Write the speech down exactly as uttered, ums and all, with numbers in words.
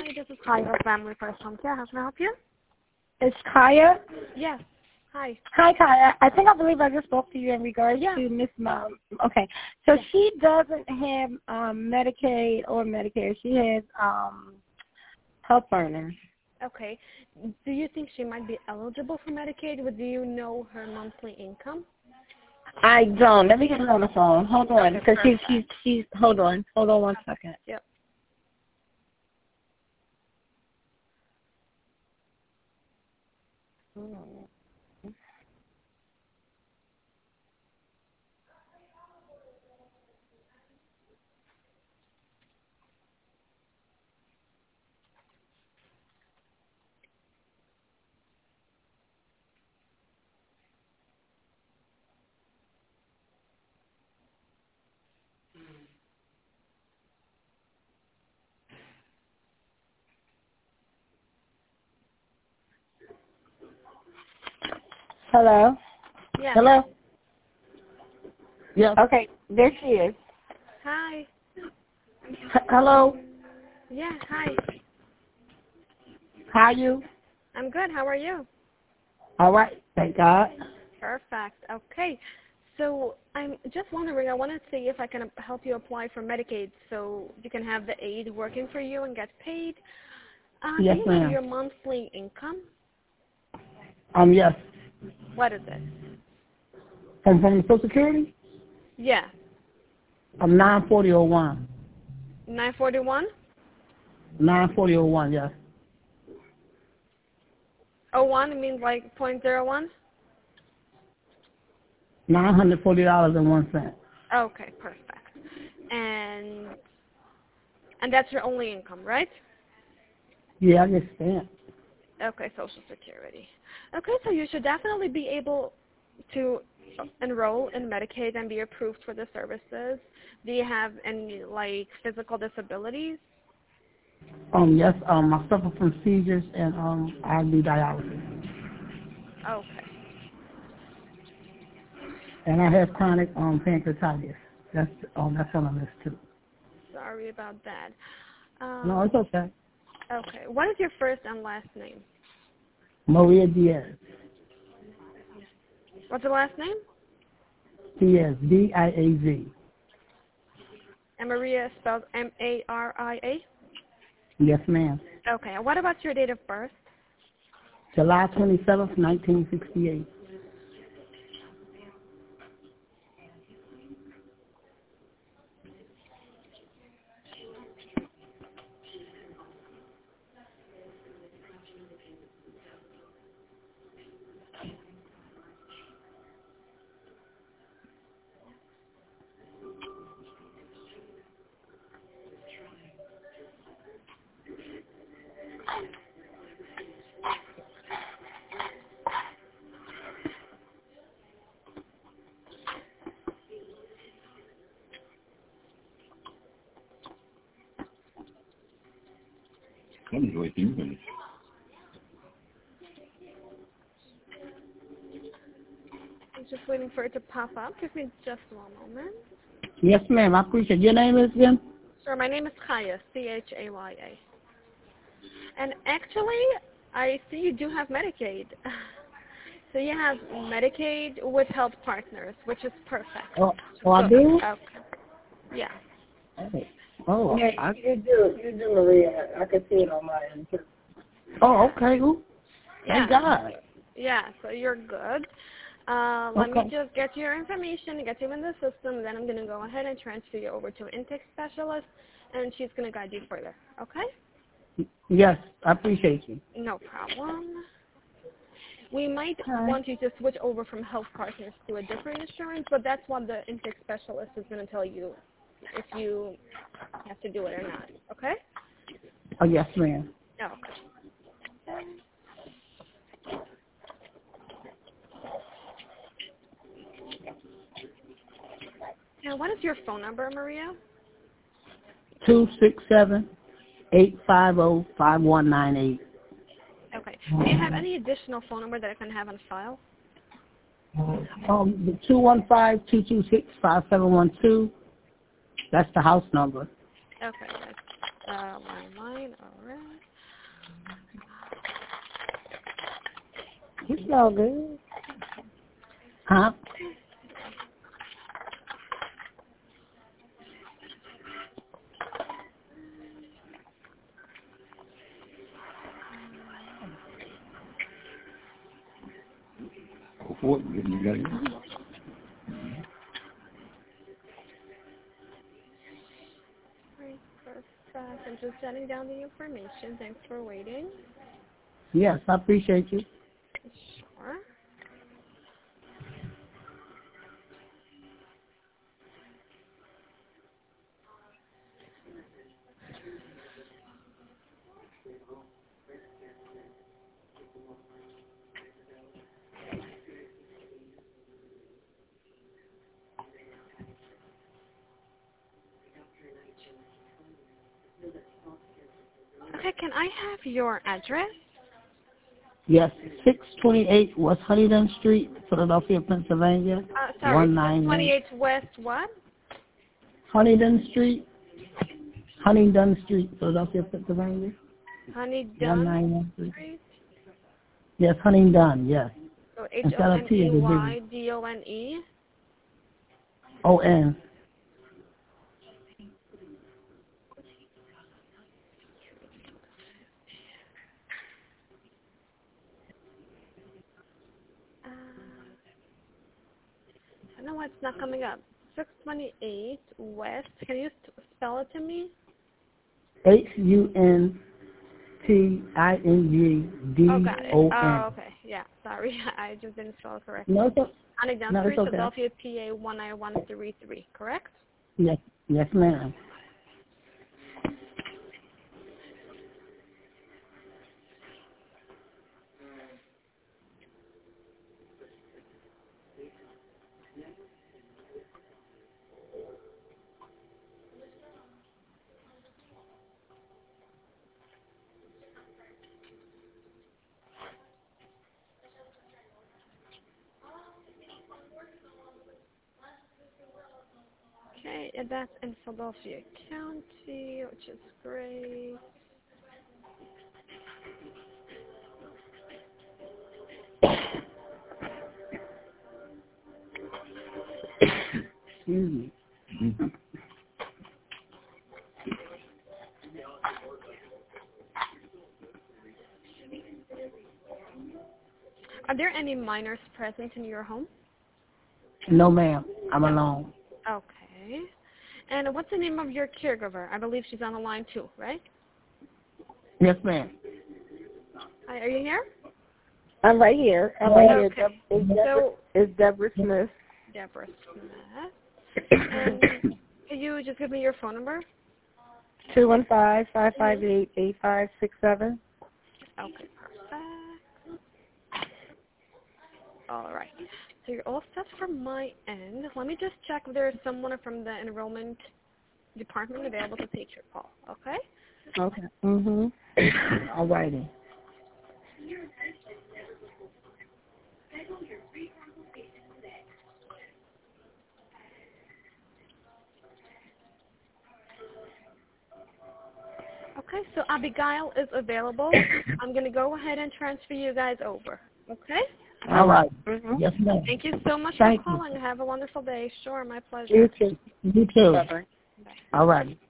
Hi, this is Kaya of Family First Home Care. How can I help you? It's Kaya? Yes. Hi. Hi, Kaya. I think I believe I just spoke to you in regards yeah. to Miss Mom. Okay. So yeah. she doesn't have um, Medicaid or Medicare. She has um, health earners. Okay. Do you think she might be eligible for Medicaid, or do you know her monthly income? I don't. Let me get her on the phone. Hold on, Okay, because she's, perfect. she's, she's, hold on. Hold on one second. Yep. Hello? Yeah. Hello? Yeah. Okay, there she is. Hi. H- Hello? Yeah, hi. How are you? I'm good. How are you? All right, thank God. Perfect. Okay. So I'm just wondering, I want to see if I can help you apply for Medicaid so you can have the aid working for you and get paid. Uh, Yes, do you know ma'am. your monthly income? Um, yes. What is it? From, from Social Security? Yeah. I'm nine forty oh one. nine forty-one? nine forty oh one, yes. Oh, one means like point zero one? nine hundred forty dollars and one cent. Okay, perfect. And and that's your only income, right? Yeah, I get stamped. Okay, Social Security. Okay, so you should definitely be able to enroll in Medicaid and be approved for the services. Do you have any like physical disabilities? Um, yes, um, I suffer from seizures and um, I do dialysis. Okay. And I have chronic um pancreatitis. That's um, that's on the list too. Sorry about that. No, Um, it's okay. okay. What is your first and last name? Maria Diaz. What's the last name? Diaz. D I A Z. And Maria is spelled M A R I A? Yes, ma'am. Okay. And what about your date of birth? July twenty seventh, nineteen sixty eight. I'm just waiting for you. I'm just waiting for it to pop up. Give me just one moment. Yes, ma'am. I appreciate it. Your name is again? Sure. My name is Kaya, C H A Y A. And actually, I see you do have Medicaid. So you have Medicaid with Health Partners, which is perfect. Oh, oh I Good. do? Okay. Yeah. Oh, oh Yeah, I, you do. You do, Maria. I can see it on my end too. Oh, okay. Ooh. Thank Yeah. God. Yeah. So you're good. Uh, let Okay. me just get your information, get you in the system, then I'm going to go ahead and transfer you over to an intake specialist, and she's going to guide you further. Okay? Yes, I appreciate you. No problem. We might Hi. want you to switch over from Health Partners to a different insurance, but that's what the intake specialist is going to tell you if you have to do it or not. Okay? Oh, yes, ma'am. Okay. Now, what is your phone number, Maria? Two six seven eight five zero five one nine eight. Okay. Do you have any additional phone number that I can have on file? Um, the two one five two two six five seven one two. That's the house number. Okay. uh, landline. All right. You smell good. Huh? What you got it? Great, perfect. I'm just jotting down the information. Thanks for waiting. Yes, I appreciate you. Sure. Okay, can I have your address? Yes, six twenty-eight West Huntingdon Street, Philadelphia, Pennsylvania. Uh, sorry, one nine twenty-eight West what? Huntingdon Street. Huntingdon Street, Philadelphia, Pennsylvania. Huntingdon one nine one three. Street? Yes, Huntingdon, yes. So H Instead O of N T, E it's a Y big D O N E? O N. Uh, I know why it's not coming up. six twenty-eight West. Can you st- spell it to me? H U N T I N G D Oh, got it. O N. Oh, okay. Yeah, sorry. I just didn't spell it correctly. No, it's, Huntingdon no, Street, it's okay. Philadelphia, P A one nine one three three, correct? Yes, yes, ma'am. Okay, and that's in Philadelphia County, which is great. Excuse me. Mm-hmm. Are there any minors present in your home? No, ma'am. I'm No. alone. Okay. And what's the name of your caregiver? I believe she's on the line too, right? Yes, ma'am. Hi, are you here? I'm right here. I'm right Okay. here. Deb- It's Deborah, So, it's Deborah Smith. Deborah Smith. And can you just give me your phone number? two one five, five five eight, eight five six seven. Okay, perfect. All right. So you're all set from my end. Let me just check if there's someone from the enrollment department available to take your call, okay? Okay. Mhm. All righty. Okay, so Abigail is available. I'm going to go ahead and transfer you guys over, okay? All right. Mhm. Yes, ma'am. Thank you so much Thank for you. calling. Have a wonderful day. Sure, my pleasure. You too. You too. Bye bye. Bye. All righty.